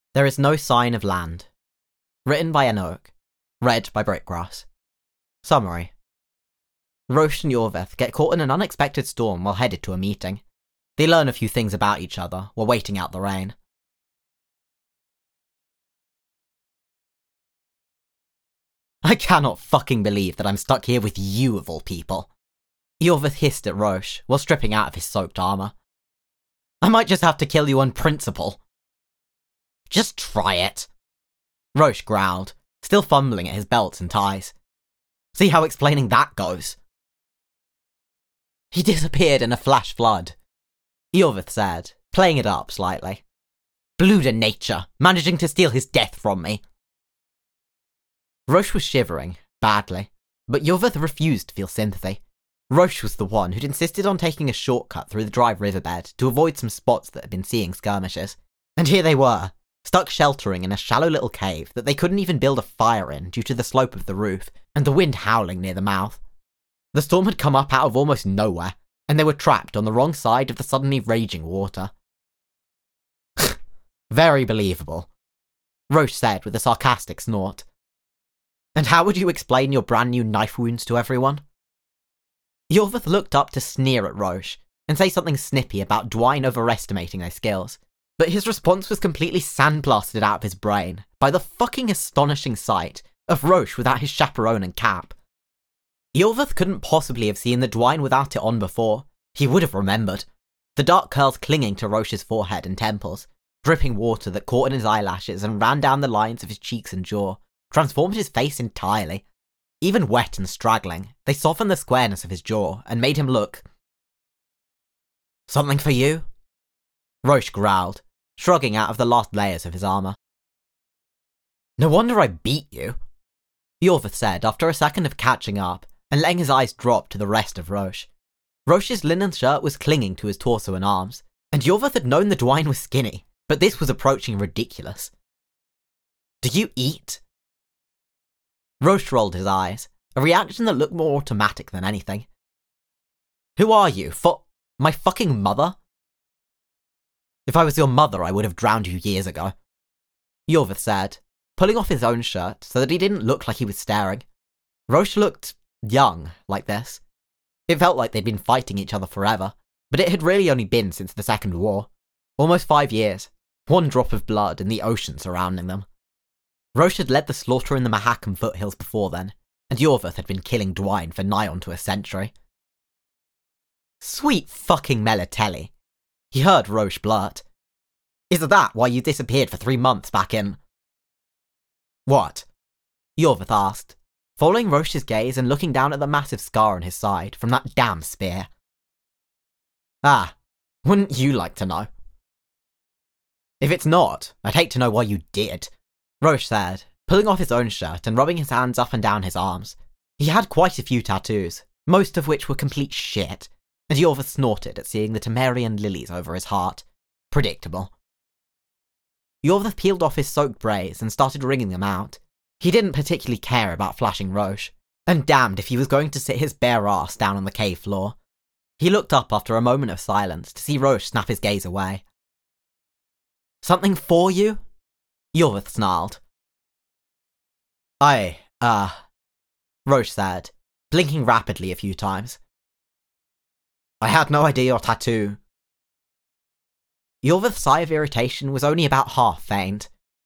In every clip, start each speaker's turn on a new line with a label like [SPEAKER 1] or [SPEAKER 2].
[SPEAKER 1] There is no sign of land. Written by Enoch. Read by Brickgrass. Summary. Roche and Yorveth get caught in an unexpected storm while headed to a meeting. They learn a few things about each other while waiting out the rain. I cannot fucking believe that I'm stuck here with you of all people. Yorveth hissed at Roche while stripping out of his soaked armour. I might just have to kill you on principle. Just try it. Roche growled, still fumbling at his belts and ties. See how explaining that goes. He disappeared in a flash flood, Yorveth said, playing it up slightly. Blew to nature, managing to steal his death from me. Roche was shivering, badly, but Yorveth refused to feel sympathy. Roche was the one who'd insisted on taking a shortcut through the dry riverbed to avoid some spots that had been seeing skirmishes. And here they were, stuck sheltering in a shallow little cave that they couldn't even build a fire in due to the slope of the roof and the wind howling near the mouth. The storm had come up out of almost nowhere, and they were trapped on the wrong side of the suddenly raging water. Very believable, Roche said with a sarcastic snort. And how would you explain your brand new knife wounds to everyone? Yorveth looked up to sneer at Roche and say something snippy about Dwayne overestimating their skills, but his response was completely sandblasted out of his brain by the fucking astonishing sight of Roche without his chaperone and cap. Yorveth couldn't possibly have seen the Dwayne without it on before. He would have remembered. The dark curls clinging to Roche's forehead and temples, dripping water that caught in his eyelashes and ran down the lines of his cheeks and jaw, transformed his face entirely. Even wet and straggling, they softened the squareness of his jaw and made him look... Something for you? Roche growled, shrugging out of the last layers of his armour. No wonder I beat you, Yorveth said after a second of catching up and letting his eyes drop to the rest of Roche. Roche's linen shirt was clinging to his torso and arms, and Yorveth had known the Dwayne was skinny, but this was approaching ridiculous. Do you eat? Roche rolled his eyes, a reaction that looked more automatic than anything. Who are you? My fucking mother? If I was your mother, I would have drowned you years ago, Yorveth said, pulling off his own shirt so that he didn't look like he was staring. Roche looked young like this. It felt like they'd been fighting each other forever, but it had really only been since the Second War. Almost 5 years, one drop of blood in the ocean surrounding them. Roche had led the slaughter in the Mahakam foothills before then, and Yorveth had been killing Dwayne for nigh onto a century. Sweet fucking Melatelli, he heard Roche blurt. Is that why you disappeared for 3 months back in... What? Yorveth asked, following Roche's gaze and looking down at the massive scar on his side from that damn spear. Ah, wouldn't you like to know? If it's not, I'd hate to know why you did, Roche said, pulling off his own shirt and rubbing his hands up and down his arms. He had quite a few tattoos, most of which were complete shit, and Yorveth snorted at seeing the Temerian lilies over his heart. Predictable. Yorveth peeled off his soaked braids and started wringing them out. He didn't particularly care about flashing Roche, and damned if he was going to sit his bare ass down on the cave floor. He looked up after a moment of silence to see Roche snap his gaze away. Something for you? Yorveth snarled. Roche said, blinking rapidly a few times. I had no idea your tattoo. Yorveth's sigh of irritation was only about half feigned.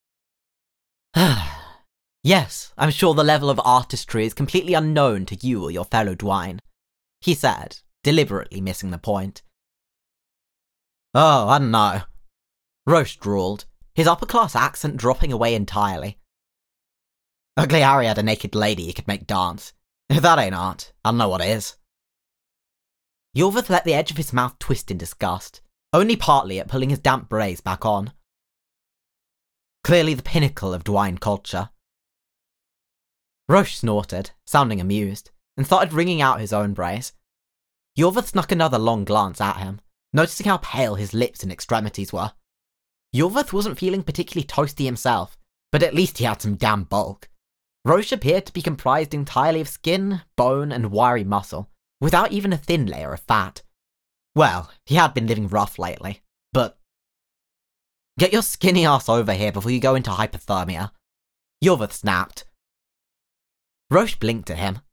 [SPEAKER 1] Yes, I'm sure the level of artistry is completely unknown to you or your fellow Dwayne, he said, deliberately missing the point. Oh, I don't know, Roche drawled, his upper-class accent dropping away entirely. Ugly Harry had a naked lady he could make dance. If that ain't art, I don't know what is. Yorveth let the edge of his mouth twist in disgust, only partly at pulling his damp braids back on. Clearly the pinnacle of Dwayne culture. Roche snorted, sounding amused, and started wringing out his own braids. Yorveth snuck another long glance at him, noticing how pale his lips and extremities were. Yorveth wasn't feeling particularly toasty himself, but at least he had some damn bulk. Roche appeared to be comprised entirely of skin, bone, and wiry muscle, without even a thin layer of fat. Well, he had been living rough lately, but Get your skinny ass over here before you go into hypothermia. Yorvith snapped. Roche blinked at him.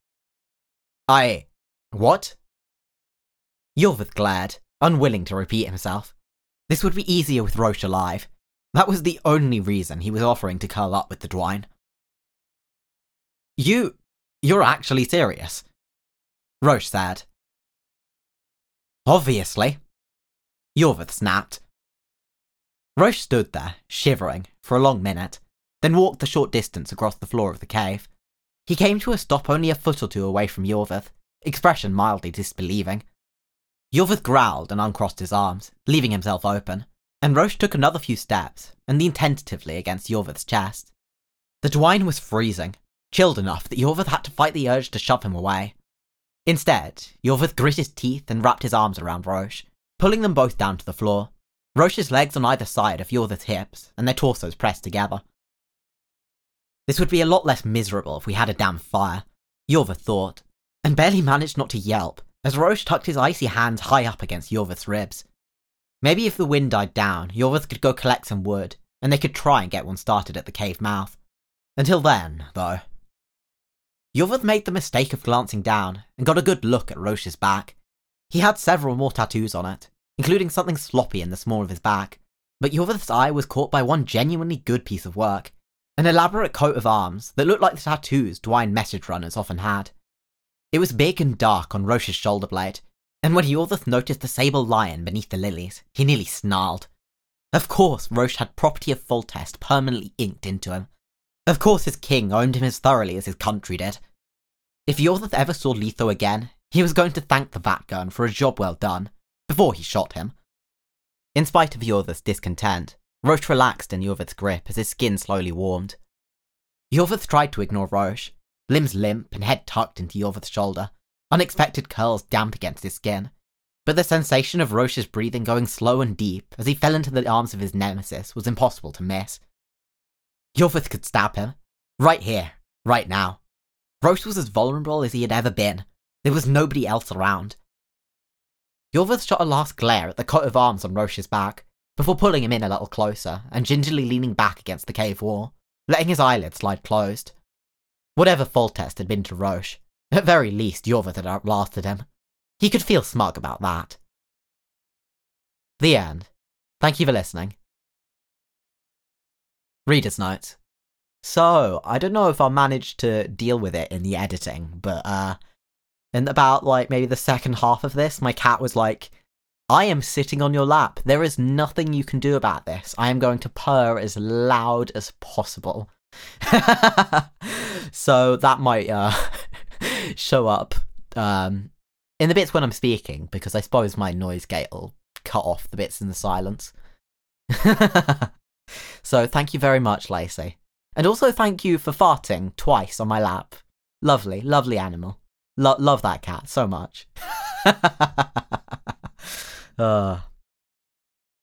[SPEAKER 1] What? Yorvith glared, unwilling to repeat himself. This would be easier with Roche alive. That was the only reason he was offering to curl up with the Dwayne. You're actually serious? Roche said. Obviously. Yorvith snapped. Roche stood there, shivering, for a long minute, then walked the short distance across the floor of the cave. He came to a stop only a foot or two away from Yorvith, expression mildly disbelieving. Yorvith growled and uncrossed his arms, leaving himself open, and Roche took another few steps and leaned tentatively against Yorvith's chest. The Dwayne was freezing, chilled enough that Yorvith had to fight the urge to shove him away. Instead, Yorvith grit his teeth and wrapped his arms around Roche, pulling them both down to the floor, Roche's legs on either side of Yorvith's hips and their torsos pressed together. This would be a lot less miserable if we had a damn fire, Yorvith thought, and barely managed not to yelp as Roche tucked his icy hands high up against Yorvith's ribs. Maybe if the wind died down, Yorvith could go collect some wood, and they could try and get one started at the cave mouth. Until then, though. Yorvith made the mistake of glancing down and got a good look at Roche's back. He had several more tattoos on it, including something sloppy in the small of his back, but Yorvith's eye was caught by one genuinely good piece of work, an elaborate coat of arms that looked like the tattoos Dwayne message runners often had. It was big and dark on Roche's shoulder blade, and when Yorvith noticed the sable lion beneath the lilies, he nearly snarled. Of course Roche had property of Foltest permanently inked into him. Of course his king owned him as thoroughly as his country did. If Yorvith ever saw Letho again, he was going to thank the Vatgun for a job well done, before he shot him. In spite of Yorvith's discontent, Roche relaxed in Yorvith's grip as his skin slowly warmed. Yorvith tried to ignore Roche, limbs limp and head tucked into Yorvith's shoulder, unexpected curls damp against his skin, but the sensation of Roche's breathing going slow and deep as he fell into the arms of his nemesis was impossible to miss. Yorvith could stab him. Right here. Right now. Roche was as vulnerable as he had ever been. There was nobody else around. Yorvith shot a last glare at the coat of arms on Roche's back, before pulling him in a little closer and gingerly leaning back against the cave wall, letting his eyelids slide closed. Whatever Foltest had been to Roche, at very least Yorvith had outlasted him. He could feel smug about that. The end. Thank you for listening. Reader's notes. So, I don't know if I'll manage to deal with it in the editing, but in about, maybe the second half of this, my cat was like, I am sitting on your lap. There is nothing you can do about this. I am going to purr as loud as possible. So that might show up in the bits when I'm speaking, because I suppose my noise gate will cut off the bits in the silence. So thank you very much, Lacey. And also thank you for farting twice on my lap. Lovely, lovely animal. Love that cat so much.